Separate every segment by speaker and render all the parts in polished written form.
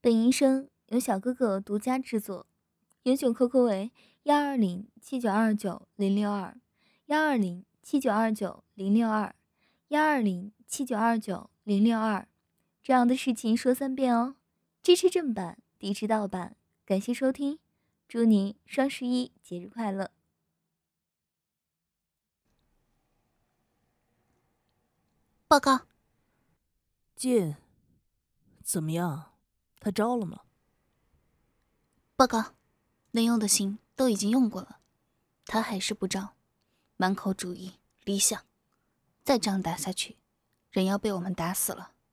Speaker 1: 本音声由小哥哥独家制作，原选 QQ 为120792900212079290062，12079290062。这样的事情说3遍哦，支持正版，抵制盗版。感谢收听，祝你双11节日快乐！
Speaker 2: 报告，
Speaker 3: 晋，怎么样？他招了吗？
Speaker 2: 报告，能用的刑都已经用过了，他还是不招，满口主义理想，再这样打下去，人要被我们打死了。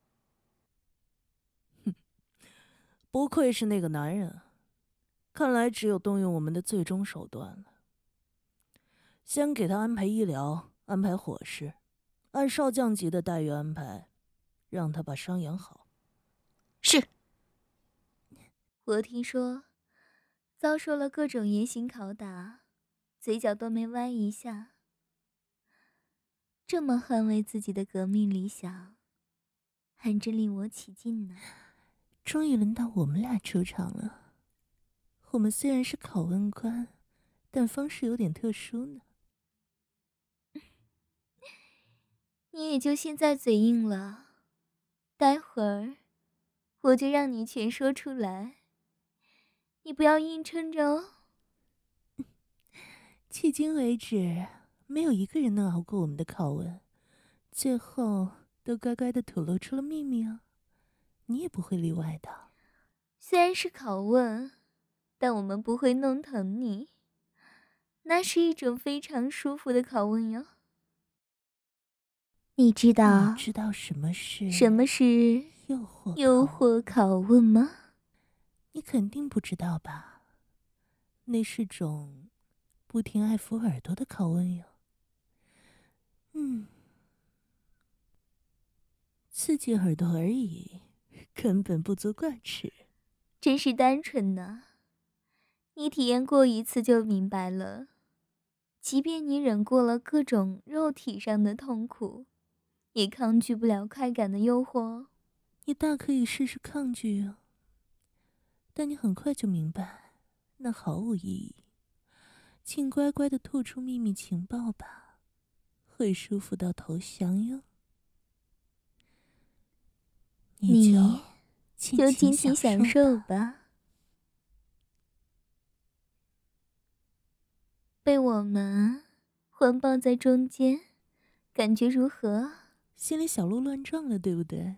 Speaker 3: 哼，不愧是那个男人，看来只有动用我们的最终手段了。先给他安排医疗，安排伙食，按少将级的待遇安排，让他把伤养好。
Speaker 2: 是。
Speaker 1: 我听说，遭受了各种严刑拷打，嘴角都没歪一下。这么捍卫自己的革命理想，还真令我起劲呢。
Speaker 3: 终于轮到我们俩出场了。我们虽然是拷问官，但方式有点特殊呢。
Speaker 1: 你也就现在嘴硬了，待会儿我就让你全说出来。你不要硬撑着哦。
Speaker 3: 迄今为止，没有一个人能熬过我们的拷问，最后都乖乖的吐露出了秘密啊！你也不会例外的。
Speaker 1: 虽然是拷问，但我们不会弄疼你，那是一种非常舒服的拷问哟。你知道
Speaker 3: 什么是
Speaker 1: 诱惑拷问吗？
Speaker 3: 你肯定不知道吧？那是种不停爱抚耳朵的拷问哟。刺激耳朵而已，根本不足挂齿。
Speaker 1: 真是单纯呢，你体验过一次就明白了。即便你忍过了各种肉体上的痛苦，也抗拒不了快感的诱惑。
Speaker 3: 你大可以试试抗拒啊，但你很快就明白，那毫无意义。请乖乖的吐出秘密情报吧，会舒服到投降哟。
Speaker 1: 你
Speaker 3: 就
Speaker 1: 尽情享受吧。被我们环抱在中间，感觉如何？
Speaker 3: 心里小鹿乱撞了，对不对？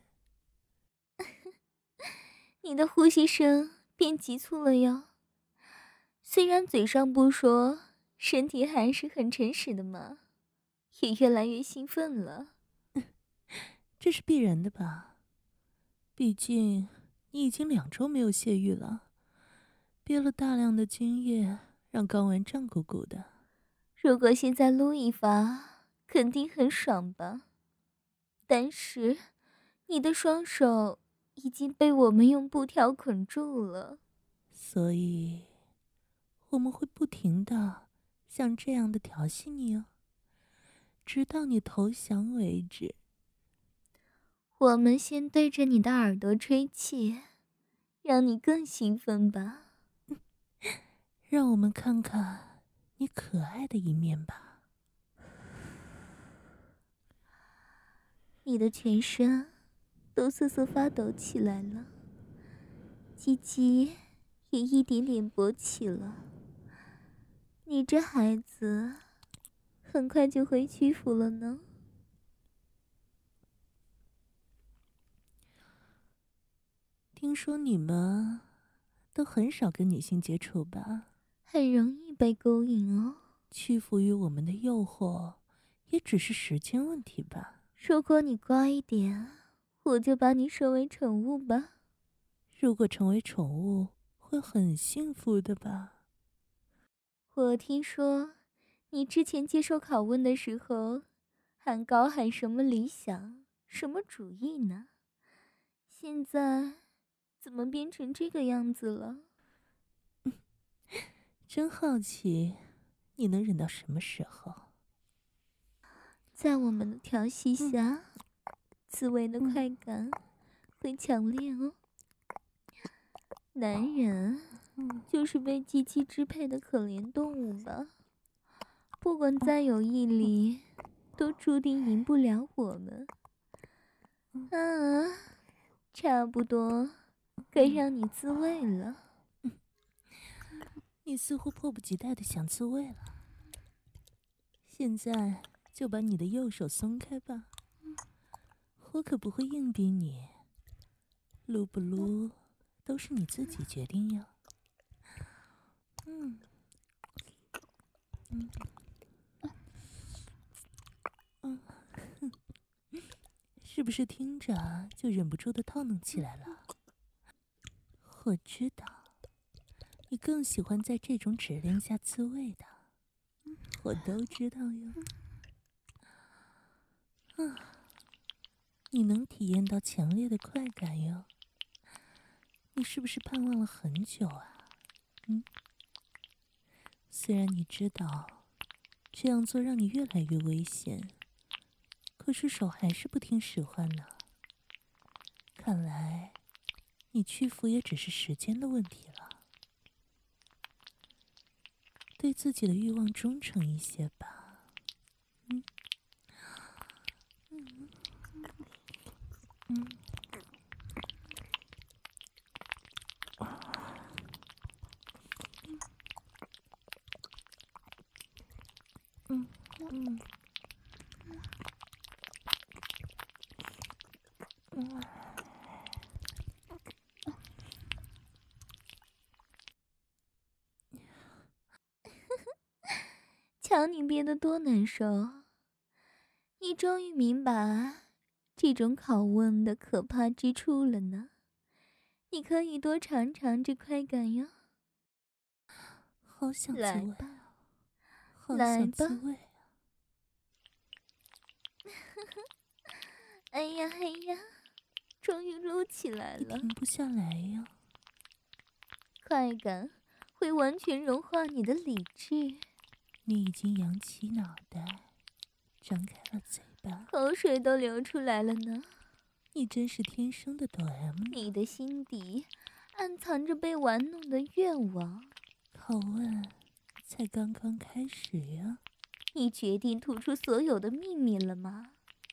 Speaker 1: 你的呼吸声变急促了哟。虽然嘴上不说，身体还是很诚实的嘛，也越来越兴奋了。
Speaker 3: 这是必然的吧？毕竟你已经2周没有泄欲了，憋了大量的精液，让睾丸胀鼓鼓的。
Speaker 1: 如果现在撸一发，肯定很爽吧？但是你的双手已经被我们用布条捆住了，
Speaker 3: 所以我们会不停的像这样的调戏你哦，直到你投降为止。
Speaker 1: 我们先对着你的耳朵吹气，让你更兴奋吧。
Speaker 3: 让我们看看你可爱的一面吧。
Speaker 1: 你的全身都瑟瑟发抖起来了，鸡鸡也一点点勃起了。你这孩子很快就会屈服了呢。
Speaker 3: 听说你们都很少跟女性接触吧？
Speaker 1: 很容易被勾引哦。
Speaker 3: 屈服于我们的诱惑，也只是时间问题吧。
Speaker 1: 如果你乖一点，我就把你收为宠物吧。
Speaker 3: 如果成为宠物，会很幸福的吧？
Speaker 1: 我听说，你之前接受拷问的时候，还高喊什么理想、什么主义呢？现在怎么变成这个样子了？
Speaker 3: 真好奇，你能忍到什么时候？
Speaker 1: 在我们的调戏下，自慰的快感会强烈哦。 男人就是被机器支配的可怜动物吧？不管再有毅力，都注定赢不了我们。啊，差不多该让你自慰了。
Speaker 3: 你似乎迫不及待的想自慰了，现在就把你的右手松开吧，我可不会硬逼你，撸不撸都是你自己决定呀。是不是听着就忍不住的套弄起来了？我知道，你更喜欢在这种指令下自慰的，我都知道哟。你能体验到强烈的快感哟，你是不是盼望了很久啊？虽然你知道这样做让你越来越危险，可是手还是不听使唤呢。看来你屈服也只是时间的问题了。对自己的欲望忠诚一些吧。
Speaker 1: 瞧你憋得多难受，你终于明白这种拷问的可怕之处了呢。你可以多尝尝这快感哟。
Speaker 3: 好想自
Speaker 1: 来
Speaker 3: 慰啊！
Speaker 1: 吧，
Speaker 3: 好
Speaker 1: 来
Speaker 3: 想自
Speaker 1: 吧
Speaker 3: 慰啊！
Speaker 1: 哎呀哎呀，终于撸起来了，
Speaker 3: 你停不下来呀！
Speaker 1: 快感会完全融化你的理智。
Speaker 3: 你已经扬起脑袋，张开了嘴巴，
Speaker 1: 口水都流出来了呢。
Speaker 3: 你真是天生的哆 M 呢。
Speaker 1: 你的心底暗藏着被玩弄的愿望。
Speaker 3: 拷问才刚刚开始呀！
Speaker 1: 你决定吐出所有的秘密了吗？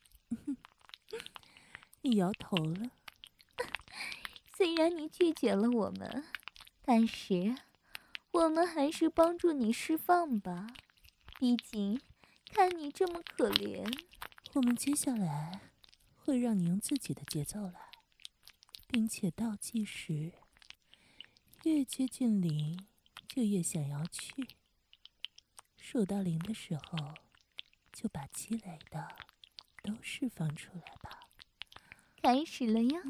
Speaker 3: 你摇头了。
Speaker 1: 虽然你拒绝了我们，但是我们还是帮助你释放吧。毕竟看你这么可怜。
Speaker 3: 我们接下来会让你用自己的节奏来，并且倒计时，越接近零就越想要去。数到0的时候，就把积累的都释放出来吧。
Speaker 1: 开始了呀。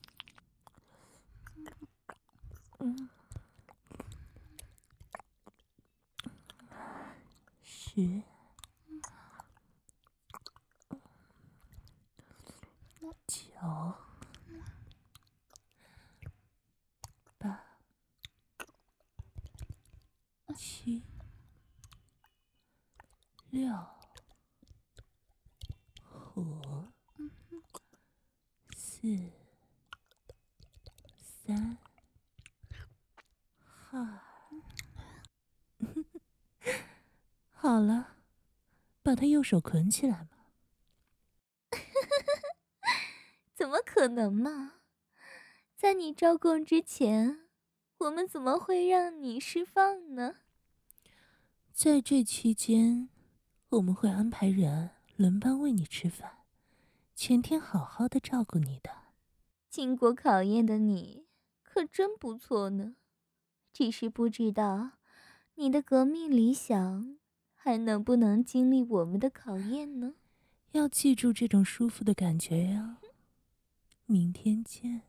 Speaker 3: 10、9、8、7、6、5、4、3、2。好了，把他右手捆起来嘛。
Speaker 1: 怎么可能嘛？在你招供之前，我们怎么会让你释放呢？
Speaker 3: 在这期间，我们会安排人轮班喂你吃饭，全天好好的照顾你的。
Speaker 1: 经过考验的你可真不错呢，只是不知道你的革命理想还能不能经历我们的考验呢？
Speaker 3: 要记住这种舒服的感觉呀。明天见。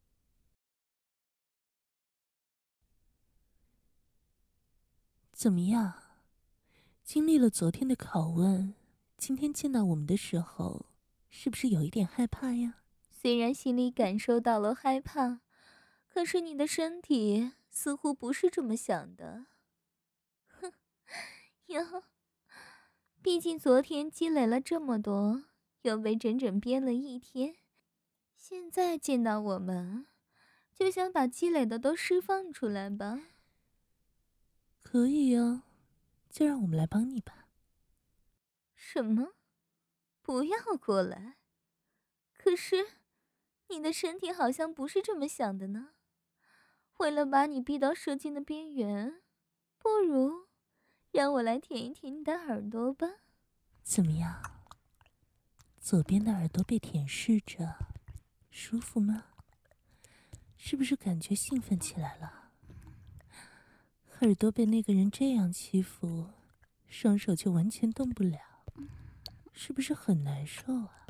Speaker 3: 怎么样？经历了昨天的拷问，今天见到我们的时候，是不是有一点害怕呀？
Speaker 1: 虽然心里感受到了害怕，可是你的身体似乎不是这么想的。哼呀，毕竟昨天积累了这么多，又被整整憋了一天，现在见到我们， 就想把积累的都释放出来吧。
Speaker 3: 可以啊，就让我们来帮你吧。
Speaker 1: 什么？不要过来？可是，你的身体好像不是这么想的呢。为了把你逼到射精的边缘，不如让我来舔一舔你的耳朵吧。
Speaker 3: 怎么样？左边的耳朵被舔舐着，舒服吗？是不是感觉兴奋起来了？耳朵被那个人这样欺负，双手却完全动不了，是不是很难受啊？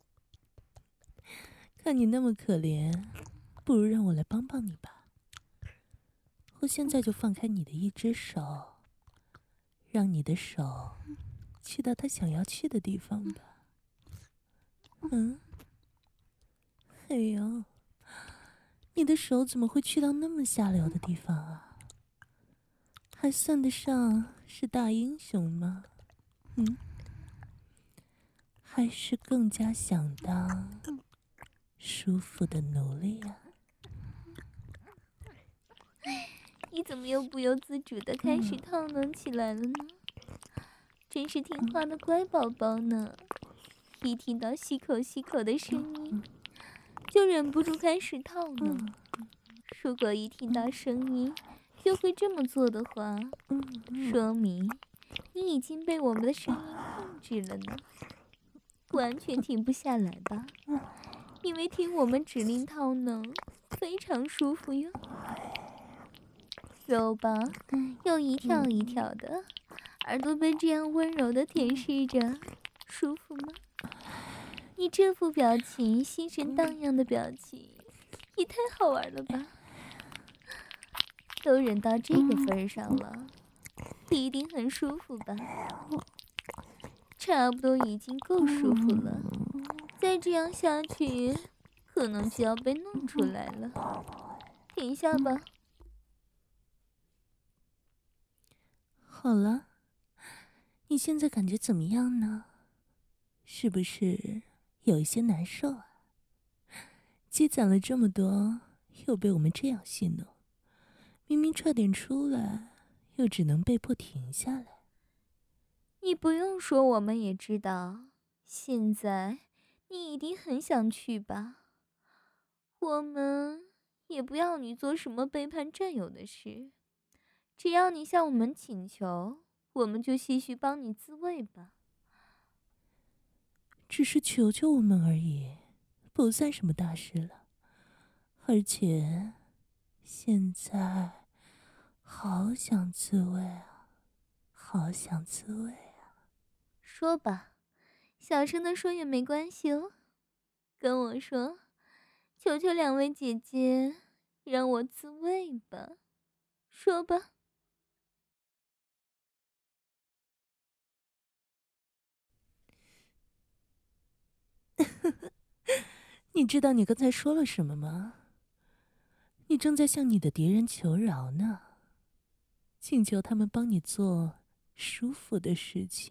Speaker 3: 看你那么可怜，不如让我来帮帮你吧。我现在就放开你的一只手，让你的手去到他想要去的地方吧。哎呦，你的手怎么会去到那么下流的地方啊？还算得上是大英雄吗？还是更加想当舒服的奴隶啊？
Speaker 1: 你怎么又不由自主地开始套弄起来了呢？真是听话的乖宝宝呢！一听到吸口吸口的声音，就忍不住开始套弄。如果一听到声音就会这么做的话，说明你已经被我们的声音控制了呢，完全停不下来吧？因为听我们指令套弄非常舒服哟。肉棒又一跳一跳的，耳朵被这样温柔的舔舐着，舒服吗？你这副表情，心神荡漾的表情，也太好玩了吧！都忍到这个份上了，一定很舒服吧？差不多已经够舒服了，再这样下去，可能就要被弄出来了。停下吧。
Speaker 3: 好了，你现在感觉怎么样呢？是不是有一些难受啊？积攒了这么多，又被我们这样戏弄，明明差点出来，又只能被迫停下来。
Speaker 1: 你不用说，我们也知道，现在你一定很想去吧？我们也不要你做什么背叛战友的事，只要你向我们请求，我们就继续帮你自慰吧。
Speaker 3: 只是求求我们而已，不算什么大事了。而且，现在好想自慰啊，好想自慰啊！
Speaker 1: 说吧，小声的说也没关系哦。跟我说，求求两位姐姐，让我自慰吧。说吧。
Speaker 3: 你知道你刚才说了什么吗？你正在向你的敌人求饶呢，请求他们帮你做舒服的事情。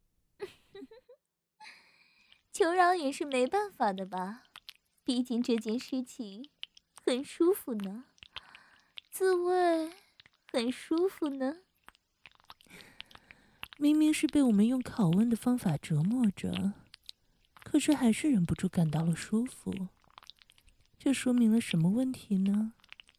Speaker 1: 求饶也是没办法的吧，毕竟这件事情很舒服呢，自慰很舒服呢。
Speaker 3: 明明是被我们用拷问的方法折磨着，可是还是忍不住感到了舒服。这说明了什么问题呢？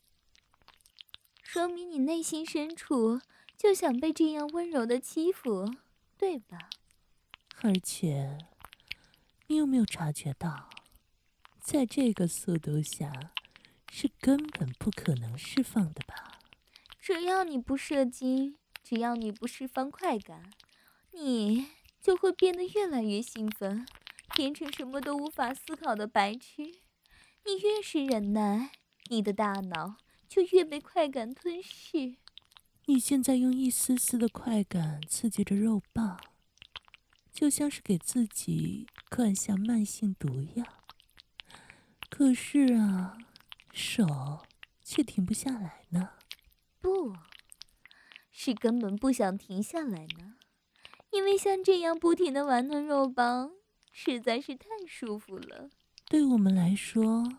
Speaker 1: 说明你内心深处就想被这样温柔的欺负，对吧？
Speaker 3: 而且，你有没有察觉到，在这个速度下，是根本不可能释放的吧？
Speaker 1: 只要你不射精，只要你不释放快感，你就会变得越来越兴奋，变成什么都无法思考的白痴。你越是忍耐，你的大脑就越被快感吞噬。
Speaker 3: 你现在用一丝丝的快感刺激着肉棒，就像是给自己灌下慢性毒药。可是啊，手却停不下来呢。
Speaker 1: 不是根本不想停下来呢，因为像这样不停的玩弄肉棒实在是太舒服了。
Speaker 3: 对我们来说，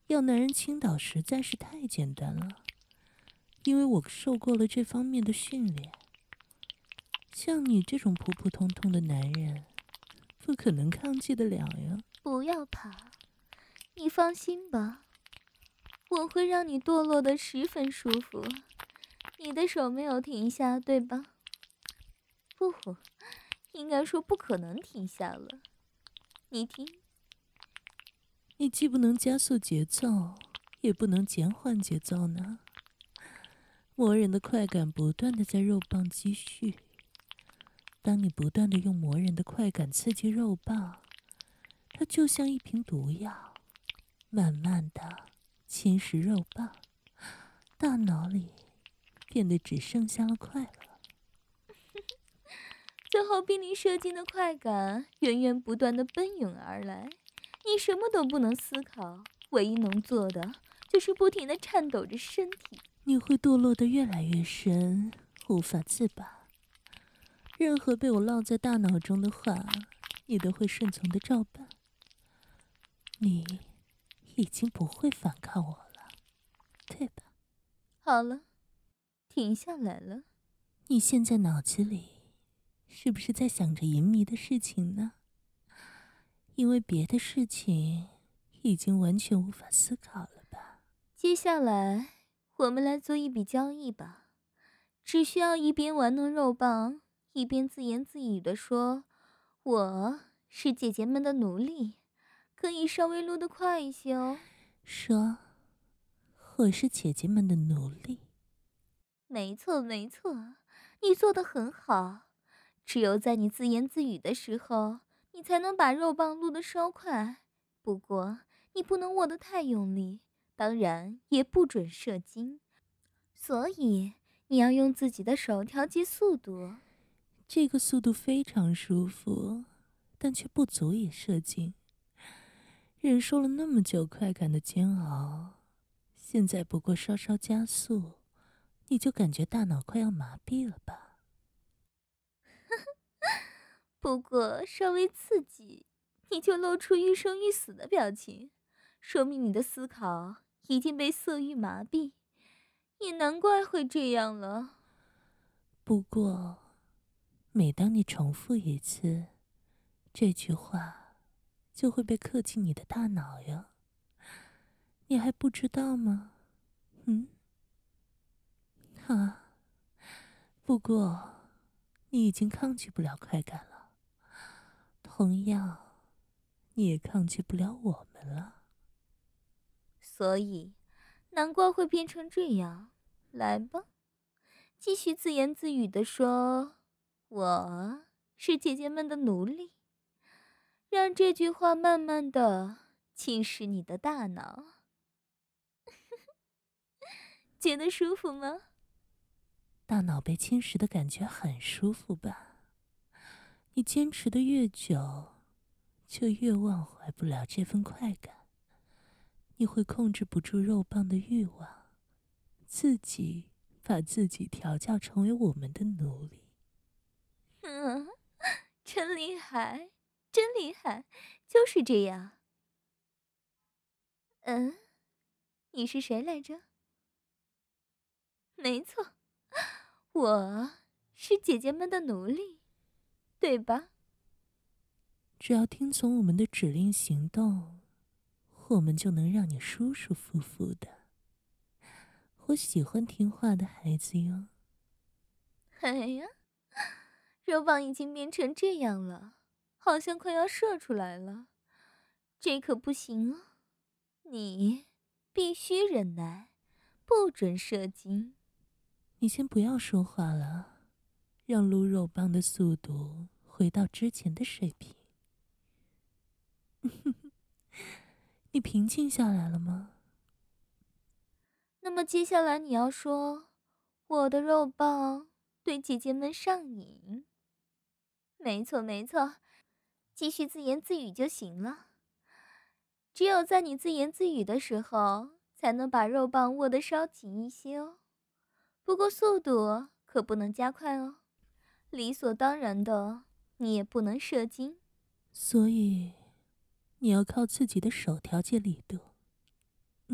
Speaker 3: 要男人倾倒实在是太简单了，因为我受过了这方面的训练。像你这种普普通通的男人，不可能抗拒得了呀。
Speaker 1: 不要怕，你放心吧，我会让你堕落得十分舒服。你的手没有停下，对吧？不，应该说不可能停下了。你听，
Speaker 3: 你既不能加速节奏，也不能减缓节奏呢。磨人的快感不断地在肉棒积蓄，当你不断地用磨人的快感刺激肉棒，它就像一瓶毒药，慢慢地侵蚀肉棒，大脑里变得只剩下了快乐。
Speaker 1: 最后濒临射精的快感源源不断地奔涌而来，你什么都不能思考，唯一能做的就是不停地颤抖着身体。
Speaker 3: 你会堕落得越来越深，无法自拔。任何被我烙在大脑中的话，你都会顺从的照办。你已经不会反抗我了，对吧？
Speaker 1: 好了，停下来了。
Speaker 3: 你现在脑子里是不是在想着淫迷的事情呢？因为别的事情已经完全无法思考了吧？
Speaker 1: 接下来我们来做一笔交易吧，只需要一边玩弄肉棒，一边自言自语地说：“我是姐姐们的奴隶，可以稍微撸得快一些哦。”
Speaker 3: 说，我是姐姐们的奴隶。
Speaker 1: 没错，没错，你做得很好。只有在你自言自语的时候，你才能把肉棒撸得稍快。不过，你不能握得太用力，当然也不准射精。所以，你要用自己的手调节速度。
Speaker 3: 这个速度非常舒服，但却不足以射精。忍受了那么久快感的煎熬，现在不过稍稍加速，你就感觉大脑快要麻痹了吧？
Speaker 1: 不过稍微刺激，你就露出欲生欲死的表情，说明你的思考已经被色欲麻痹，也难怪会这样了。
Speaker 3: 不过，每当你重复一次，这句话就会被刻进你的大脑呀。你还不知道吗？啊，不过，你已经抗拒不了快感了，同样，你也抗拒不了我们了。
Speaker 1: 所以，难怪会变成这样。来吧，继续自言自语地说：“我是姐姐们的奴隶。”让这句话慢慢的侵蚀你的大脑。觉得舒服吗？
Speaker 3: 大脑被侵蚀的感觉很舒服吧？你坚持的越久，就越忘怀不了这份快感。你会控制不住肉棒的欲望，自己把自己调教成为我们的奴隶。
Speaker 1: 真厉害，真厉害，就是这样。你是谁来着？没错，我是姐姐们的奴隶，对吧？
Speaker 3: 只要听从我们的指令行动，我们就能让你舒舒服服的。我喜欢听话的孩子哟。
Speaker 1: 哎呀，肉棒已经变成这样了，好像快要射出来了，这可不行啊！你必须忍耐，不准射精。
Speaker 3: 你先不要说话了，让撸肉棒的速度回到之前的水平。你平静下来了吗？
Speaker 1: 那么接下来你要说，我的肉棒对姐姐们上瘾。没错没错，继续自言自语就行了。只有在你自言自语的时候，才能把肉棒握得稍紧一些哦。不过速度可不能加快哦，理所当然的，你也不能射精。
Speaker 3: 所以，你要靠自己的手调节力度。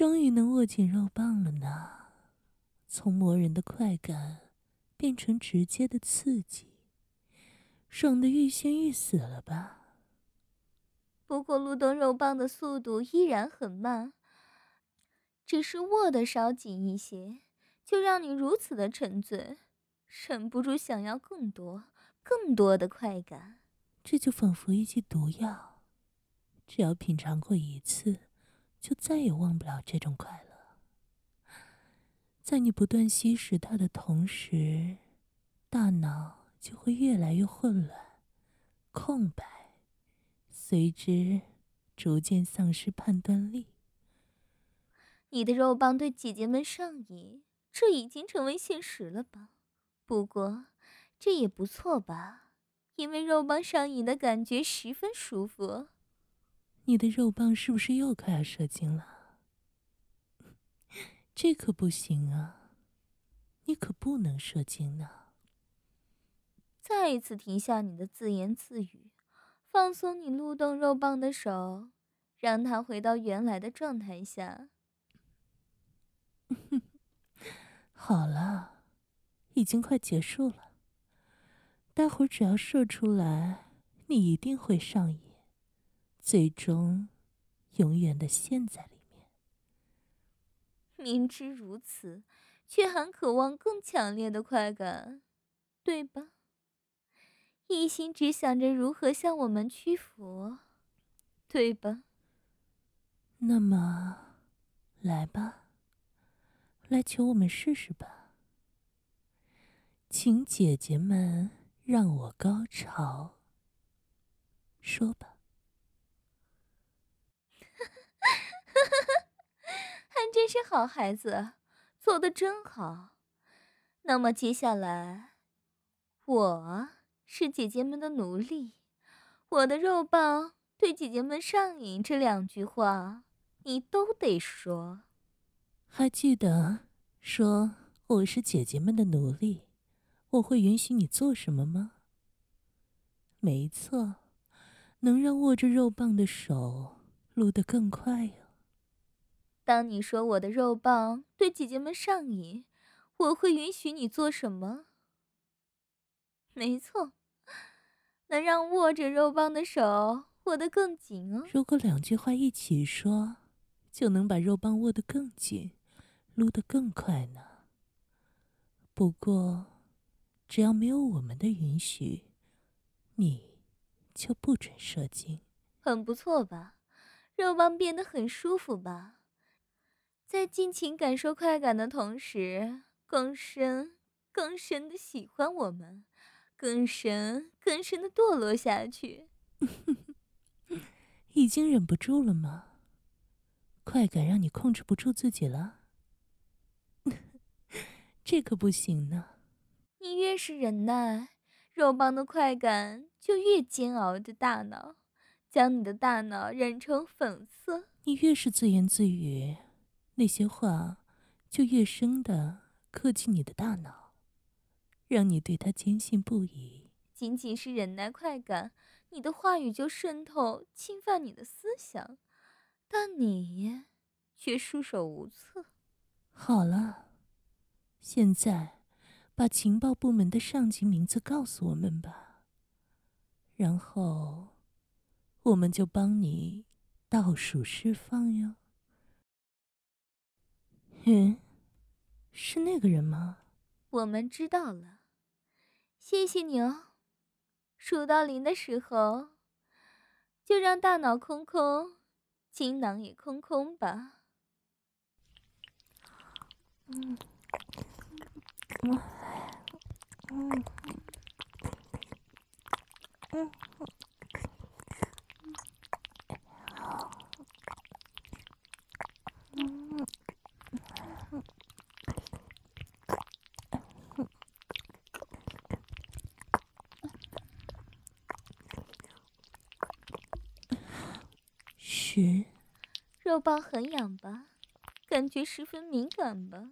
Speaker 3: 终于能握紧肉棒了呢，从磨人的快感变成直接的刺激，爽得欲仙欲死了吧？
Speaker 1: 不过撸动肉棒的速度依然很慢，只是握得稍紧一些，就让你如此的沉醉，忍不住想要更多、更多的快感。
Speaker 3: 这就仿佛一剂毒药，只要品尝过一次，就再也忘不了这种快乐。在你不断吸食它的同时，大脑就会越来越混乱、空白，随之逐渐丧失判断力。
Speaker 1: 你的肉棒对姐姐们上瘾，这已经成为现实了吧？不过，这也不错吧，因为肉棒上瘾的感觉十分舒服。
Speaker 3: 你的肉棒是不是又快要射精了？这可不行啊，你可不能射精呢。
Speaker 1: 再一次停下你的自言自语，放松你撸动肉棒的手，让它回到原来的状态下。
Speaker 3: 好了，已经快结束了。待会儿只要射出来，你一定会上瘾，最终永远的陷在里面。
Speaker 1: 明知如此，却还渴望更强烈的快感，对吧？一心只想着如何向我们屈服，对吧？
Speaker 3: 那么，来吧，来求我们试试吧。请姐姐们让我高潮。说吧。
Speaker 1: 还真是好孩子，做得真好。那么接下来，我是姐姐们的奴隶，我的肉棒对姐姐们上瘾这2句话，你都得说。
Speaker 3: 还记得说我是姐姐们的奴隶，我会允许你做什么吗？没错，能让握着肉棒的手撸得更快哟。
Speaker 1: 当你说我的肉棒对姐姐们上瘾，我会允许你做什么？没错，能让握着肉棒的手握得更紧哦。
Speaker 3: 如果2句话一起说，就能把肉棒握得更紧，撸得更快呢。不过，只要没有我们的允许，你就不准射精。
Speaker 1: 很不错吧？肉棒变得很舒服吧？在尽情感受快感的同时，更深、更深的喜欢我们，更深、更深的堕落下去。
Speaker 3: 已经忍不住了吗？快感让你控制不住自己了？这可不行呢。
Speaker 1: 你越是忍耐，肉棒的快感就越煎熬的大脑，将你的大脑染成粉色。
Speaker 3: 你越是自言自语，那些话就越深的刻进你的大脑，让你对它坚信不疑。
Speaker 1: 仅仅是忍耐快感，你的话语就渗透、侵犯你的思想，但你却束手无策。
Speaker 3: 好了，现在把情报部门的上级名字告诉我们吧，然后我们就帮你倒数释放哟。是那个人吗？
Speaker 1: 我们知道了，谢谢你哦。数到0的时候，就让大脑空空，精囊也空空吧。
Speaker 3: 10。
Speaker 1: 肉棒很痒吧？感觉十分敏感吧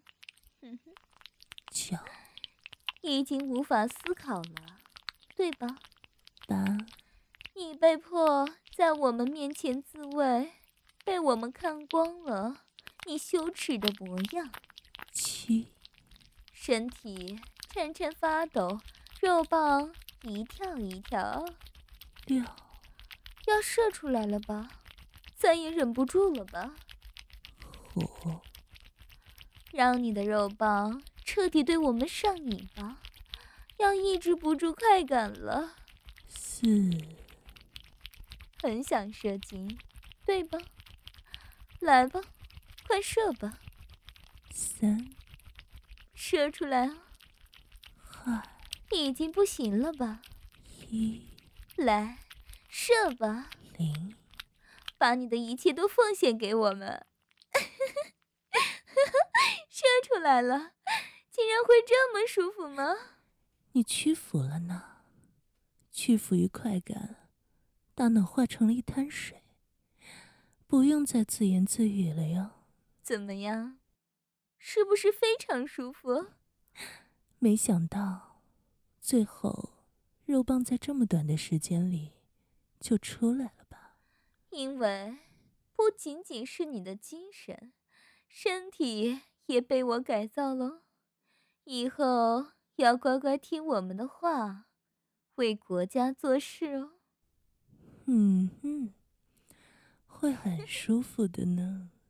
Speaker 3: 9。
Speaker 1: 已经无法思考了，对吧
Speaker 3: 8。
Speaker 1: 你被迫在我们面前自慰，被我们看光了， 你羞耻的模样。
Speaker 3: 7、
Speaker 1: 身体颤颤发抖，肉棒一跳一跳。
Speaker 3: 6，
Speaker 1: 要射出来了吧？再也忍不住了吧
Speaker 3: 5，
Speaker 1: 让你的肉棒彻底对我们上瘾吧，要抑制不住快感了。
Speaker 3: 4，
Speaker 1: 很想射精，对吧？来吧，快射吧。
Speaker 3: 3，
Speaker 1: 射出来啊！
Speaker 3: 2，
Speaker 1: 已经不行了吧？
Speaker 3: 1，
Speaker 1: 来，射吧，
Speaker 3: 0。
Speaker 1: 把你的一切都奉献给我们。射出来了，竟然会这么舒服吗？
Speaker 3: 你屈服了呢，屈服于快感，大脑化成了一滩水，不用再自言自语了哟。
Speaker 1: 怎么样？是不是非常舒服？
Speaker 3: 没想到，最后肉棒在这么短的时间里就出来了吧？
Speaker 1: 因为不仅仅是你的精神，身体也被我改造了。以后要乖乖听我们的话，为国家做事哦。
Speaker 3: 会很舒服的呢。